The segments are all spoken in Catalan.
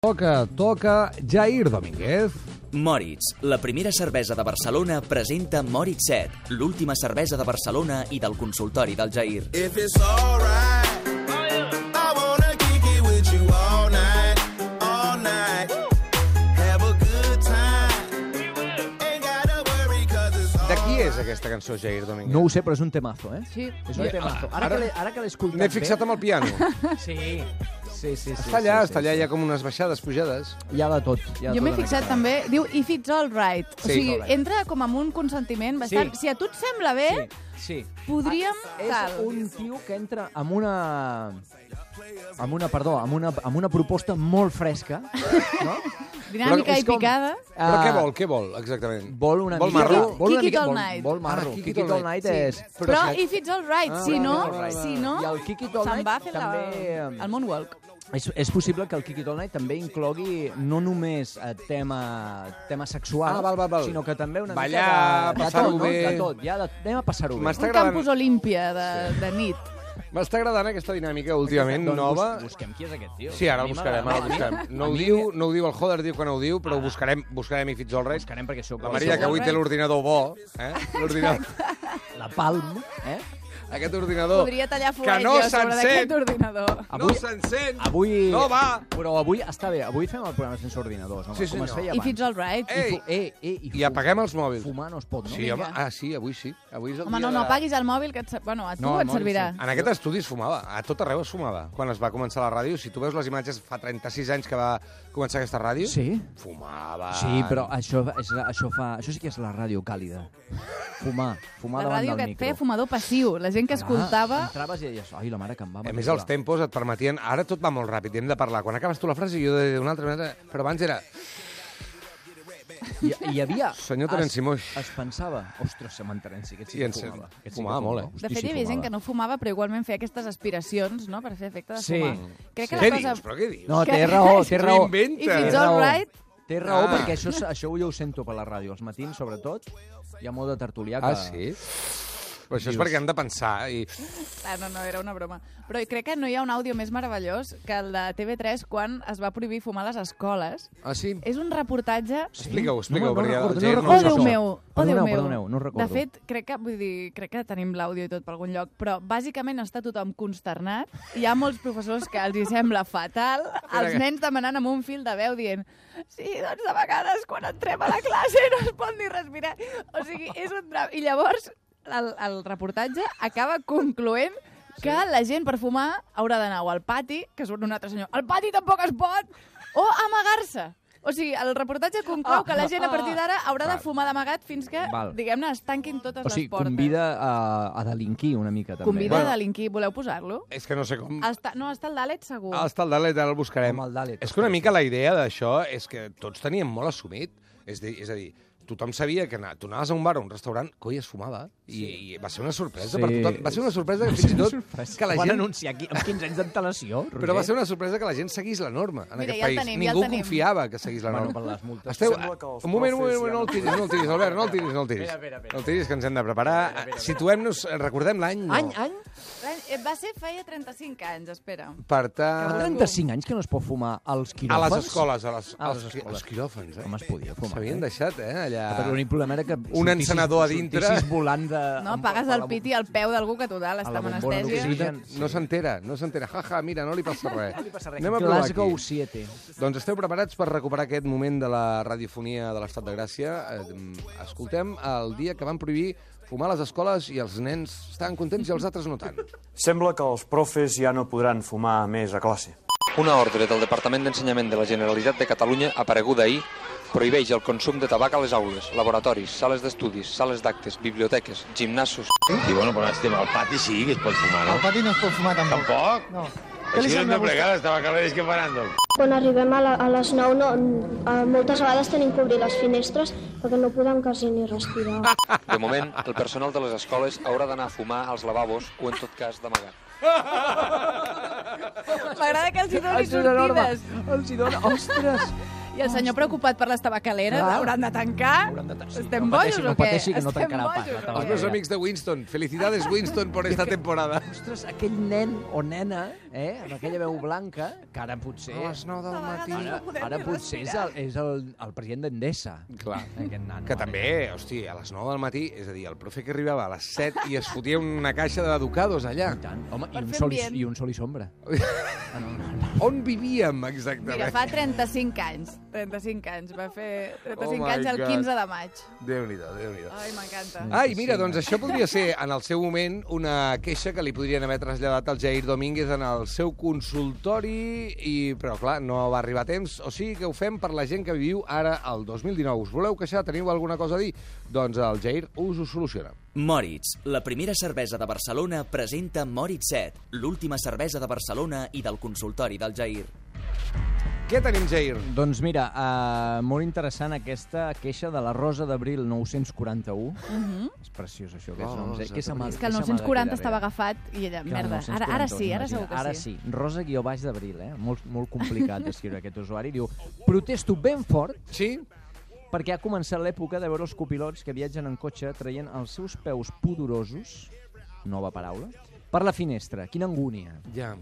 Toca Jair Domínguez. Moritz, la primera cervesa de Barcelona, presenta Moritz 7, l'última cervesa de Barcelona i del consultori del Jair. De qui és aquesta cançó, Jair Domínguez? No ho sé, però és un temazo, eh? Sí. És un temazo. Ara que l'he escoltat M'he fixat amb el piano. Sí. Està allà, hi ha com unes baixades, pujades. Hi ha de tot. Jo m'he fixat també, diu if it's all right. O Sí. sigui, entra com amb un consentiment bastant... Sí. Si a tu et sembla bé, Sí. podríem... És un tio que entra amb una proposta molt fresca, no? Dinàmica i picada. Però què vol, exactament? Vol una Vol mica... marro? Kick it all night. Vol marro. Kick Kick it it all all night night, és... Però if it's all right, si no, I el Kick it all se'n night va fent també... el moonwalk. És possible que el Kick it all night també inclogui no només tema sexual, val. sinó que també una ballar, mica de passar-ho tot, bé. no? De tot, ja anem a passar-ho bé. M'està Un agradant. campus Olímpia de nit. M'està agradant aquesta dinàmica últimament nova. Busquem qui és aquest tio. Sí, ara el buscarem, No ho diu el Joder, diu que no ho diu, però ho buscarem i If It's All Right. Buscarem perquè sóc La Maria, que avui té l'ordinador bo, l'ordinador... la Palm, Aquest ordinador Podria tallar que fuet no jo sobre d'aquest s'encén, ordinador. no s'encén, Avui... no va. Però avui està bé, avui fem el programa sense ordinadors, no? Sí, Com es senyor. feia If abans. it's all right. I apaguem els mòbils. Fumar no es pot, no? Sí, home, sí, avui sí. Avui és el Home, dia no de... apaguis el mòbil, que a tu No, el et mòbil servirà. sí. En aquest estudi es fumava, a tot arreu es fumava. Quan es va començar la ràdio, si tu veus les imatges fa 36 anys que va començar aquesta ràdio, Sí? fumava. Sí, però això sí que és la ràdio càlida. Fumar La davant ràdio del que et micro. feia fumador passiu. La gent que escoltava... Entraves i deies, ai, la mare que em va... A més, els tempos et permetien... Ara tot va molt ràpid i hem de parlar. Quan acabes tu la frase, jo de una altra manera... Però abans era... Hi havia... Senyor Terenci Moix. Es pensava... Ostres, senyor Terenci, aquest sí I que en sèrio. fumava. Aquest Fumava molt, Hosti, De fet, sí, hi havia gent fumava. que no fumava, però igualment feia aquestes aspiracions, no?, per fer efecte de Sí. fumar. Crec que Què la dius? cosa... Però què dius? No, Que- té raó, té Tu raó. inventes. If it's Té all raó. right... Té raó, Ah. perquè això jo ho sento per la ràdio. Els matins, sobretot, hi ha molt de tertulià que... Ah, sí? Però això és perquè han de pensar i... Ah, no, era una broma. Però crec que no hi ha un àudio més meravellós que el de TV3 quan es va prohibir fumar a les escoles. Ah, sí? És un reportatge... Explica-ho, No perquè recordo, el Jair no no ho Oh, sap. Déu meu! Oh, Déu meu! Perdoneu, no recordo. De fet, crec que tenim l'àudio i tot per algun lloc, però bàsicament està tothom consternat. Hi ha molts professors que els hi sembla fatal, els nens demanant amb un fil de veu dient sí, doncs de vegades quan entrem a la classe no es pot ni respirar. O sigui, és un drama. I llavors el reportatge acaba concloent que la gent per fumar haurà d'anar o al pati, que surt un altre senyor, al pati tampoc es pot, o amagar-se. O sigui, el reportatge conclou que la gent a partir d'ara haurà de fumar d'amagat fins que, Val. diguem-ne, es tanquin totes O sigui, les portes. convida a delinquir una mica, també. Convida a delinquir. Voleu posar-lo? És que no sé com... No, està el Dalet segur. Està el Dalet, ara el buscarem. Com el Dalet. És que una mica la idea d'això és que tots teníem molt assumit. És a dir, tothom sabia que tu anaves a un bar o a un restaurant, coi, es fumava. I va ser una sorpresa per tothom. Va ser una sorpresa que fins i tot... Que la Van gent... anunciar aquí, amb 15 anys d'antelació, Roger. Però va ser una sorpresa que la gent seguís la norma en Mira, aquest ja el país. tenim, ja el Ningú tenim. confiava que seguís la norma. per les multes. Esteu... Un moment, no el tiris, Albert, no el tiris. No el tiris, que ens hem de preparar. Situem-nos, recordem l'any. No. Any? Va ser feia 35 anys, espera. Per Fa tant, 35 anys que no es pot fumar als a quiròfans? les escoles, les escoles. als quiròfans, Com es podia fumar? S'havien deixat, allà... Però l'únic problema era que Un encenedor a dintre. sortissis volant de... No, pagues el piti al peu d'algú que total està amb bombona anestèsia. d'oxigen. No s'entera. Jaja, mira, no li passa res. Anem a provar Glasgow aquí. 7. Doncs esteu preparats per recuperar aquest moment de la radiofonia de l'Estat de Gràcia? Escoltem el dia que van prohibir fumar a les escoles i els nens estaven contents i els altres no tant. Sembla que els profes ja no podran fumar més a classe. Una ordre del Departament d'Ensenyament de la Generalitat de Catalunya, apareguda ahir, prohibeix el consum de tabac a les aules, laboratoris, sales d'estudis, sales d'actes, biblioteques, gimnasos... I bueno, però estem al pati sí que es pot fumar, no? Al pati no es pot fumar tampoc. Tampoc? No. Així no hem de plegar les tabacaleres que faran, doncs. Quan arribem a les 9, moltes vegades tenim que obrir les finestres perquè no podem quasi ni respirar. De moment, el personal de les escoles haurà d'anar a fumar als lavabos o, en tot cas, d'amagar. M'agrada que els hi doni sortides. Els hi dona... Ostres! I el senyor preocupat per les tabacaleres, hauran de tancar? Estem bojos o què? No pateixi, que no tancarà pas. Els meus amics de Winston. Felicidades, Winston, por esta temporada. Ostres, aquell nen o nena, amb aquella veu blanca, que ara potser... A les 9 del matí. Ara potser és el president d'Endesa. Clar. Aquest nano. Que també, hosti, a les 9 del matí, és a dir, el profe que arribava a les 7 i es fotia una caixa de ducados allà. I tant. Home, Per i fer un sol i sombra. On vivíem, exactament? Mira, fa 35 anys. 35 anys. Va fer 35 my anys el God. 15 de maig. Déu-n'hi-do, Déu-n'hi-do. Ai, m'encanta. Ai, mira, doncs això podria ser, en el seu moment, una queixa que li podrien haver traslladat al Jair Domínguez en el seu consultori, però, clar, no va arribar a temps. O sigui que ho fem per la gent que viviu ara al 2019. Us voleu queixar? Teniu alguna cosa a dir? Doncs el Jair us ho soluciona. Moritz, la primera cervesa de Barcelona, presenta Moritz 7, l'última cervesa de Barcelona i del consultori del Jair. Què tenim, Jair? Doncs mira, molt interessant aquesta queixa de la Rosa d'Abril 941. És preciós, això. És que el 940 estava agafat i ella, merda, ara sí, ara segur que sí. Ara sí, Rosa-d'Abril, molt complicat d'escriure aquest usuari. Diu, protesto ben fort, sí, perquè ha començat l'època de veure els copilots que viatgen en cotxe traient els seus peus pudorosos, nova paraula, per la finestra. Quina angúnia. Ja.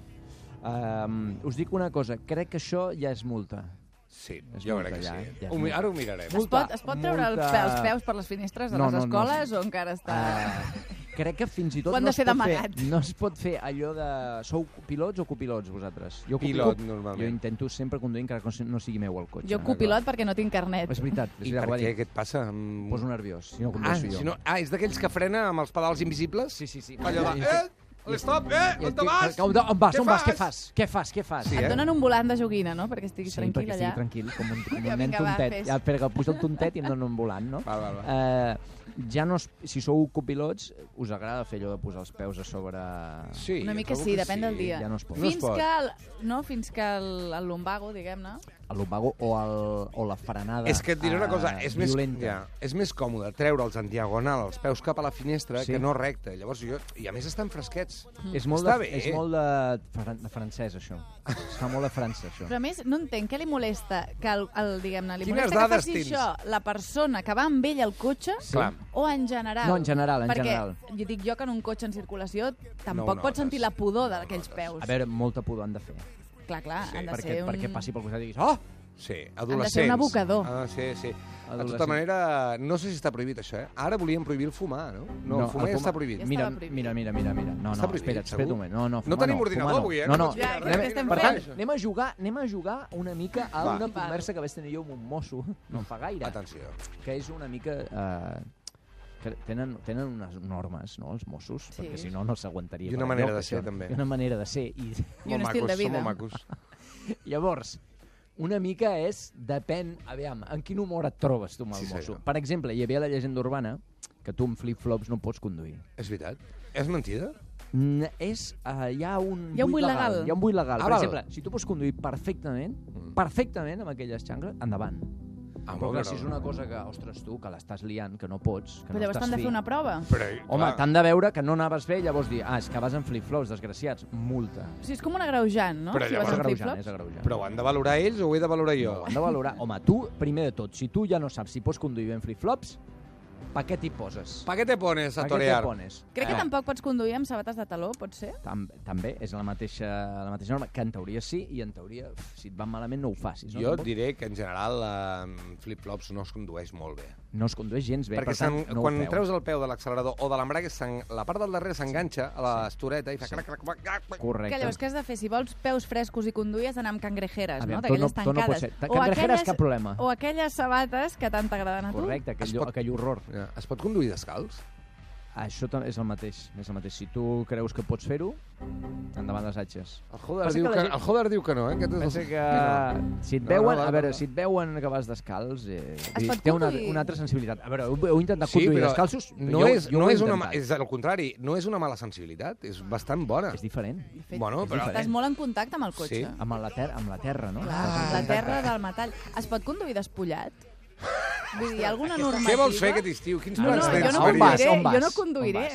Us dic una cosa, crec que això ja és multa. Sí, jo crec que sí. Ja Ara ho mirarem. Es pot treure els peus per les finestres de les escoles o encara està... Crec que fins i tot han de ser d'amagat. No es pot fer allò de... Sou pilots o copilots, vosaltres? Pilot, normalment. Jo intento sempre conduir encara que no sigui meu el cotxe. Jo copilot perquè no tinc carnet. És veritat. I per què? Què et passa? Em poso nerviós, si no condueixo jo. És d'aquells que frena amb els pedals invisibles? Sí. Allò de... L'estop, on te vas? On vas? Què fas? Et donen un volant de joguina, no? Perquè estiguis tranquil allà. Sí, perquè estigui tranquil, com un nen tontet. Ja, perquè pujo el tontet i em donen un volant, no? Va. Ja no, si sou copilots, us agrada fer allò de posar els peus a sobre... Sí, una mica sí, depèn del dia. Ja no es pot. Fins que el lumbago, diguem-ne. El lumbago o la frenada és que et diré una cosa, és més còmode treure'ls en diagonal, els peus cap a la finestra, que no recte. Llavors I a més estan fresquets. És molt de francès, això. Es fa molt de França, això. Però a més, no entenc què li molesta que diguem-ne, li molesta que faci això la persona que va amb ell al cotxe o en general? No, en general, Perquè dic jo que en un cotxe en circulació tampoc pots sentir la pudor d'aquells peus. A veure, molta pudor han de fer. Clar, han de ser perquè passi pel costat i diguis, oh! Sí, adolescents. Han de ser un abocador. Sí. De tota manera, no sé si està prohibit això, Ara volíem prohibir el fumar, no? No, el fumar ja està prohibit. Mira. No, espera't un moment. No tenim ordinador avui, No. Per tant, anem a jugar una mica a una conversa que vaig tenir jo amb un mosso, no fa gaire. Atenció. Que és una mica... que tenen unes normes, no, els Mossos, perquè si no s'aguantaria. I una manera de ser, també. I una manera de ser. I un estil de vida. Som macos. Llavors, una mica depèn, aviam, en quin humor et trobes tu amb el mosso. Per exemple, hi havia la llegenda urbana que tu amb flip-flops no pots conduir. És veritat? És mentida? Hi ha un buit legal. Hi ha un buit legal. Per exemple, si tu pots conduir perfectament amb aquelles xangles, endavant. Però clar, si és una cosa que, ostres, tu, que l'estàs liant, que no pots, que però llavors t'han de fer una prova. Home, t'han de veure que no anaves bé i llavors dir, és que vas en flip-flops, desgraciats, multa. O sigui, és com un agreujant, no? Però si vas en flip-flops. És agreujant. Però ho han de valorar ells o ho he de valorar jo? No, ho han de valorar. Home, tu, primer de tot, si tu ja no saps si pots conduir ben flip-flops, pa què t'hi poses? Pa què te pones a torear? Crec que tampoc pots conduir amb sabates de taló, pot ser? També, és la mateixa norma, que en teoria sí, i en teoria, si et van malament, no ho facis. Jo et diré que en general flip-flops no es condueix molt bé. No es condueix gens bé, perquè per tant, no quan treus el peu de l'accelerador o de l'embrague, la part del darrere s'enganxa a l'estoreta i fa crac. Correcte. Que llavors què has de fer? Si vols peus frescos i conduir, has d'anar amb cangrejeres, no? D'aquelles tancades. Cangrejeres, cap problema. O aquelles sabates que tant t'agraden a tu. Correcte, aquell horror. Es pot conduir descalç? Això és el mateix. Si tu creus que pots fer-ho, endavant les atxes. El Joder diu que no, Pensa que si et veuen, a veure, si et veuen que vas descalç, té una altra sensibilitat. A veure, heu intentat conduir descalços? No és al contrari, no és una mala sensibilitat, és bastant bona. És diferent. Estàs molt en contacte amb el cotxe. Amb la terra, no? La terra del metall. Es pot conduir despullat? Vull dir, alguna normativa... Què vols fer aquest estiu? Quins plans tens? Jo no conduiré.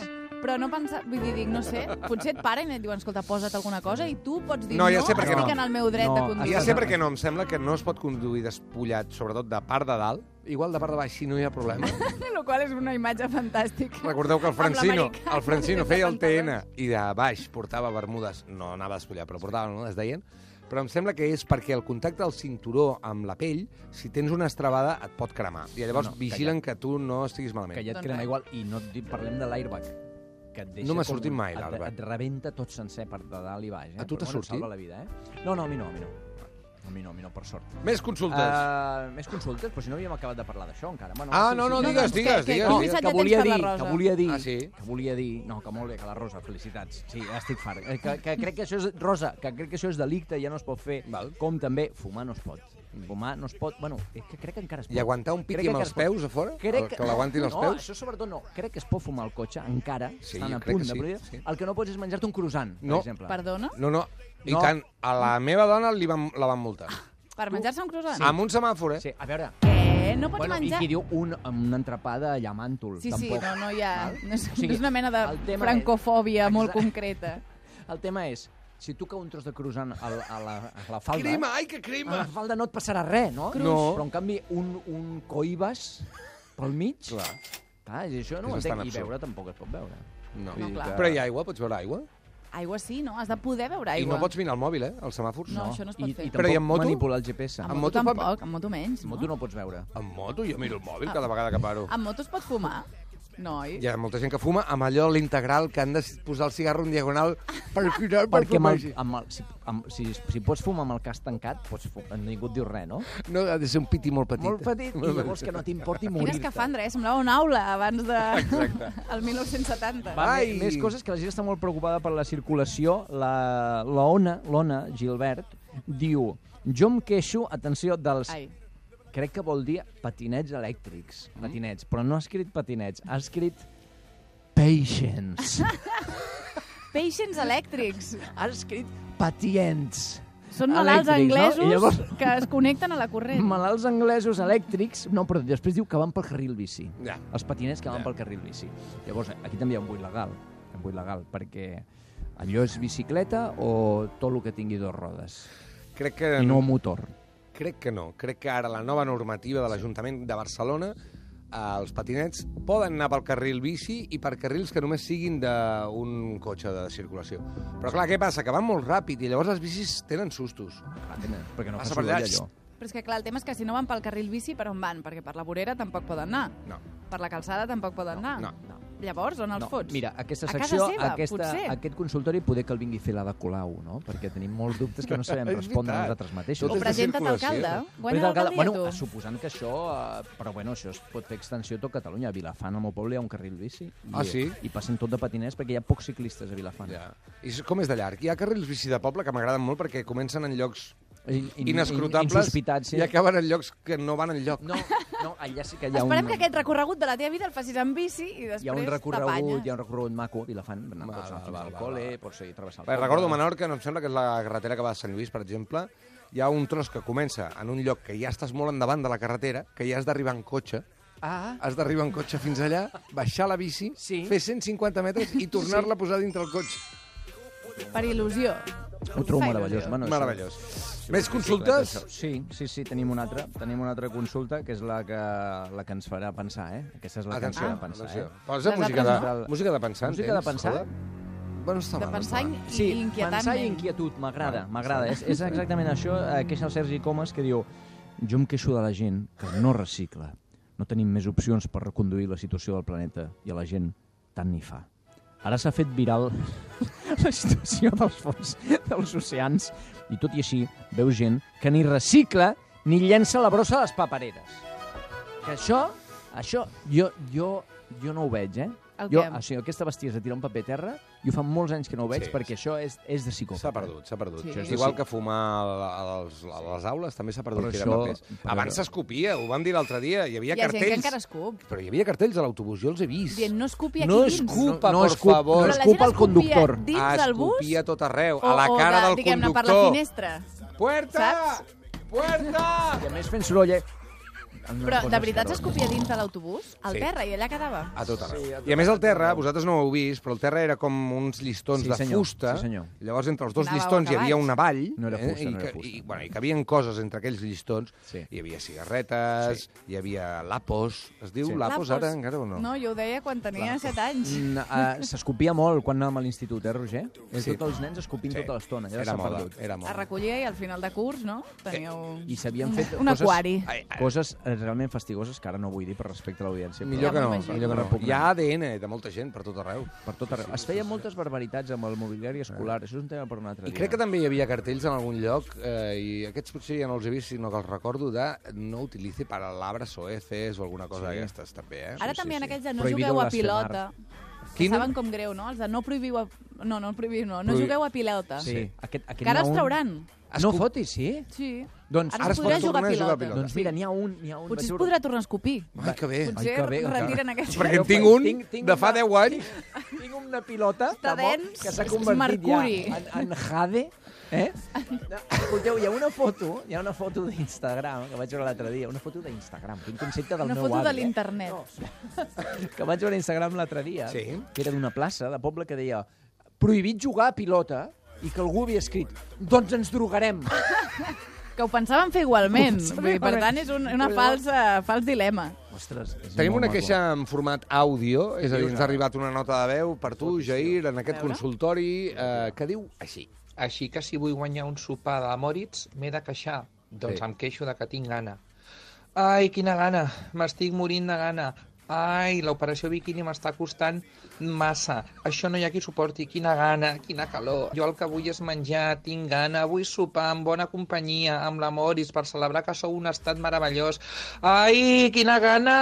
però no pensar... Vull dir, dic, no sé, potser et paren i et diuen, escolta, posa't alguna cosa, i tu pots dir, no, ja sé per què estic en el meu dret de conduir. Ja sé per què no, em sembla que no es pot conduir despullat, sobretot de part de dalt, igual de part de baix, si no hi ha problema. Lo qual és una imatge fantàstica. Recordeu que el Francino feia el TN i de baix portava bermudes, no anava despullat, però portava bermudes, deien, però em sembla que és perquè el contacte del cinturó amb la pell, si tens una estrabada, et pot cremar. I llavors vigilen que tu no estiguis malament. Que ja et crema igual, i no parlem de l'airbag. No m'ha sortit mai, l'airbag. Et rebenta tot sencer per de dalt i baix. A tu t'ha sortit? Salva la vida, No, a mi no. A mi no, per sort. Més consultes. Més consultes? Però si no havíem acabat de parlar d'això encara. No, digues. Que volia dir... Ah, sí? Que volia dir... No, que molt bé, que la Rosa, felicitats. Sí, estic fart. Que crec que això és... Rosa, que crec que això és delicte, ja no es pot fer. Com també, fumar no es pot. Fumar no es pot... Bueno, és que crec que encara es pot. I aguantar un piqui amb els peus a fora? Que l'aguantin els peus? No, això sobretot no. Crec que es pot fumar al cotxe, encara, estan a punt de prohibir. El que no pots és menjar-te un croissant, per exemple. Perdona? No. I tant, a la meva dona la van multar. Per menjar-se un croissant? Amb un semàfor, Sí, a veure... Què? No pots menjar... I qui diu un entrepà de llamàntol. Sí, no hi ha... No és una mena de francofòbia molt concreta. El tema és, si tu cau un tros de croissant a la falda... Crema, ai, que crema! A la falda no et passarà res, no? No. Però, en canvi, un coibes pel mig... Clar, això no ho entenc. I beure tampoc es pot beure. No, però hi ha aigua? Pots beure aigua? Aigua sí, no? Has de poder beure aigua. I no pots mirar el mòbil, els semàfors? No, això no es pot fer. I tampoc manipular el GPS. En moto tampoc, en moto menys. En moto no pots beure. En moto? Jo miro el mòbil cada vegada que paro. En moto es pot fumar? No, hi ha molta gent que fuma amb allò l'integral que han de posar el cigarro en diagonal per cuidar per fumar. Si pots fumar amb el cas tancat, ningú et diu res, no? No, ha de ser un piti molt petit. Molt petit, i llavors que no t'importi morir-te. Quina escafandra, semblava una aula abans de... Exacte. El 1970. Més coses, que la gent està molt preocupada per la circulació. L'Ona Gilbert diu, jo em queixo, atenció, dels... Crec que vol dir patinets elèctrics. Patinets, però no ha escrit patinets, ha escrit patients. Patients elèctrics. Ha escrit patients. Són malalts anglesos que es connecten a la corrent. Malalts anglesos elèctrics, no, però després diu que van pel carril bici. Els patinets que van pel carril bici. Llavors, aquí també hi ha un buit legal, perquè allò és bicicleta o tot el que tingui dues rodes? Crec que... I no motor. Crec que no. Crec que ara la nova normativa de l'Ajuntament de Barcelona, els patinets poden anar pel carril bici i per carrils que només siguin d'un cotxe de circulació. Però clar, què passa? Que van molt ràpid i llavors les bicis tenen sustos. Perquè no fa soroll allò. Però és que clar, el tema és que si no van pel carril bici, per on van? Perquè per la vorera tampoc poden anar. No. Per la calçada tampoc poden anar. No. Llavors, on els fots? Mira, aquesta secció, aquest consultori, poder que el vingui a fer l'Ada Colau, no? Perquè tenim molts dubtes que no sabem respondre nosaltres mateixos. O presenta't alcalde. Guanya l'alcaldia, tu. Suposant que això... Però bueno, això es pot fer extensió a tot Catalunya. A Vilafant, al meu poble, hi ha un carril bici. Sí? I passen tot de patiners perquè hi ha pocs ciclistes a Vilafant. I com és de llarg? Hi ha carrils bici de poble que m'agraden molt perquè comencen en llocs inescrutables i acaben en llocs que no van enlloc. No, allà sí que hi ha Esperem que aquest recorregut de la teva vida el facis en bici i després hi ha un recorregut maco a Vilafant, pots anar al col·le, pots travessar el poble. Recordo Menorca, no em sembla que és la carretera que va a Sant Lluís, per exemple, hi ha un tros que comença en un lloc que ja estàs molt endavant de la carretera, que ja has d'arribar en cotxe, has d'arribar en cotxe fins allà, baixar la bici, fer 150 metres i tornar-la a posar dintre el cotxe. Per il·lusió. Ho trobo meravellós. Meravellós. Més consultes? Sí, tenim una altra consulta, que és la que ens farà pensar, Aquesta és la que ens farà pensar, Posa música de pensar. Música de pensar? Bueno, està de pensar i inquietantment. Pensar i inquietud, m'agrada. És exactament això, queixa el Sergi Comas, que diu: jo em queixo de la gent que no recicla. No tenim més opcions per reconduir la situació del planeta i a la gent tant n'hi fa. Ara s'ha fet viral la situació dels fons dels oceans i tot i així veu gent que ni recicla ni llença la brossa a les papereres. Que això jo no ho veig, aquesta bestiesa de tirar un paper a terra, jo fa molts anys que no ho veig perquè això és de psicòpata. S'ha perdut. És igual que fumar a les aules, també s'ha perdut tirar papers. Abans s'escopia, ho vam dir l'altre dia, hi havia cartells. Hi ha gent que encara escup. Però hi havia cartells a l'autobús, jo els he vist. Dient, no escupi aquí dins. No escupa, no escupa el conductor. Dins del bus? Escupia a tot arreu, a la cara del conductor. Diguem-ne, per la finestra. Puerta! Puerta! I a més fent soroll, Però de veritat s'escopia dins de l'autobús? Al terra, i allà quedava? A tot arreu. I a més al terra, vosaltres no ho heu vist, però el terra era com uns llistons de fusta. Sí, senyor. Llavors, entre els dos llistons hi havia una vall. No era fusta, no era fusta. I cabien coses entre aquells llistons. Hi havia cigarretes, hi havia lapos. Es diu lapos ara, encara o no? No, jo ho deia quan tenia 7 anys. S'escopia molt quan anàvem a l'institut, Roger? Tots els nens escopint tota l'estona. Era moda. Es recollia i al final de curs, no? Teníeu... I s'havien fet un aquari. Coses realment fastigoses que ara no vull dir per respecte a l'audiència. Millor que no. Hi ha ADN de molta gent per tot arreu. Es feien moltes barbaritats amb el mobiliari escolar. Això és un tema per un altre dia. I crec que també hi havia cartells en algun lloc, i aquests potser ja no els he vist, sinó que els recordo de no utilice palabras soeces o alguna cosa d'aquestes, també. Ara també en aquells de no jugueu a pilota. Que saben com greu, no? Els de no prohibiu... No jugueu a pilota. Sí. Que ara els trauran. No fotis, sí? Sí. Doncs ara es podrà jugar a pilota. Doncs mira, n'hi ha un... Potser es podrà tornar a escopir. Ai, que bé. Potser retiren aquesta... Perquè en tinc un de fa 10 anys. Tinc una pilota que s'ha convertit ja en jade. Escolteu, hi ha una foto d'Instagram que vaig veure l'altre dia. Una foto d'Instagram. Quin concepte del meu avi. Una foto de l'internet. Que vaig veure a Instagram l'altre dia, que era d'una plaça de poble que deia prohibit jugar a pilota, i que algú havia escrit doncs ens drogarem. Que ho pensaven fer igualment. Per tant, és un fals dilema. Ostres, tenim una queixa en format àudio, és a dir, ens ha arribat una nota de veu per tu, Jair, en aquest consultori, que diu així. Així que si vull guanyar un sopar de Moritz, m'he de queixar. Doncs em queixo de que tinc gana. Ai, quina gana, m'estic morint de gana. Ai, l'operació biquini m'està costant massa. Això no hi ha qui suporti. Quina gana, quina calor. Jo el que vull és menjar, tinc gana, vull sopar amb bona companyia, amb la Moritz, per celebrar que sou un estat meravellós. Ai, quina gana!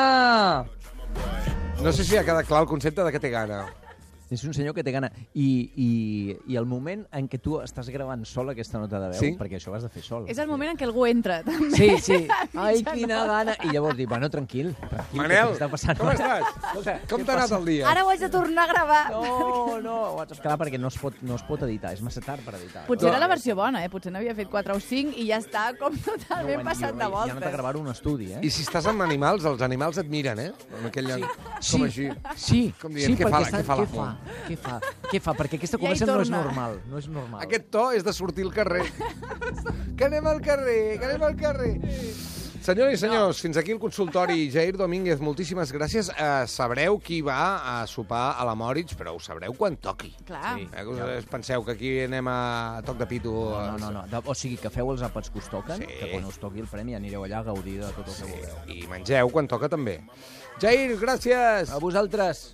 No sé si ha quedat clar el concepte de que té gana. És un senyor que té gana. I el moment en què tu estàs gravant sol aquesta nota de veu, perquè això ho has de fer sol. És el moment en què algú entra, també. Sí. Ai, quina gana. I llavors dic, bueno, tranquil. Manel, com estàs? Com t'ha anat el dia? Ara ho haig de tornar a gravar. No, ho haig d'escalar perquè no es pot editar. És massa tard per editar. Potser era la versió bona, Potser n'havia fet 4 o 5 i ja està com totalment passat de volta. I ha anat a gravar un estudi, I si estàs amb animals, els animals et miren, Com aquell com així. Sí, com dient, què fa? Què fa? Perquè aquesta conversa no és normal. Aquest to és de sortir al carrer. Que anem al carrer. Senyores i senyors, fins aquí el consultori. Jair Domínguez, moltíssimes gràcies. Sabreu qui va a sopar a la Moritz, però ho sabreu quan toqui. Clar. Penseu que aquí anem a toc de pito. No. O sigui, que feu els àpats que us toquen, que quan us toqui el premi anireu allà a gaudir de tot el que vulgueu. I mengeu quan toca també. Jair, gràcies. A vosaltres.